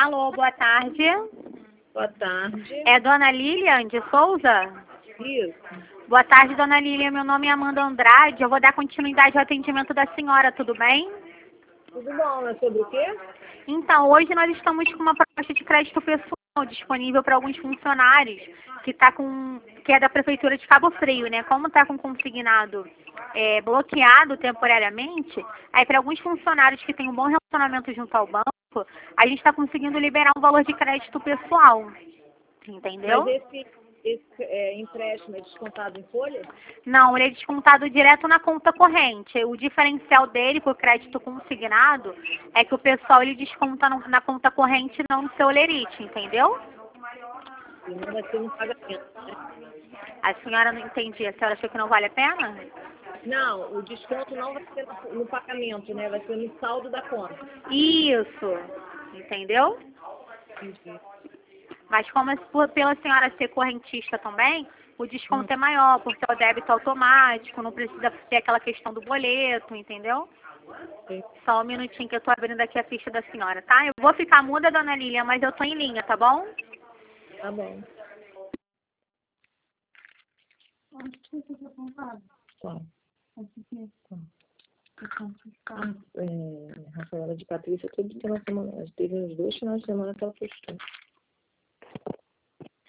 Alô, boa tarde. Boa tarde. É Dona Lilian de Souza? Isso. Boa tarde, Dona Lilian. Meu nome é Amanda Andrade. Eu vou dar continuidade ao atendimento da senhora, tudo bem? Tudo bom, é sobre o quê? Então, hoje nós estamos com uma proposta de crédito pessoal disponível para alguns funcionários que é da Prefeitura de Cabo Frio, né? Como está com consignado bloqueado temporariamente, aí para alguns funcionários que têm um bom relacionamento junto ao banco, a gente está conseguindo liberar um valor de crédito pessoal, entendeu? Mas esse empréstimo é descontado em folha? Não, ele é descontado direto na conta corrente. O diferencial dele para o crédito consignado é que o pessoal ele desconta na conta corrente, não no seu lerite, entendeu? E não vai ser no pagamento, né? A senhora não entendi. A senhora achou que não vale a pena? Não, o desconto não vai ser no pagamento, né? Vai ser no saldo da conta. Isso, entendeu? Entendi. Mas como pela senhora ser correntista também, o desconto é maior, porque é o débito automático, não precisa ter aquela questão do boleto, entendeu? Sim. Só um minutinho que eu tô abrindo aqui a ficha da senhora, tá? Eu vou ficar muda, Dona Lilian, mas eu tô em linha, tá bom? Tá bom. Qual? Rafaela de Patrícia, teve os 2 finais de semana que ela postou.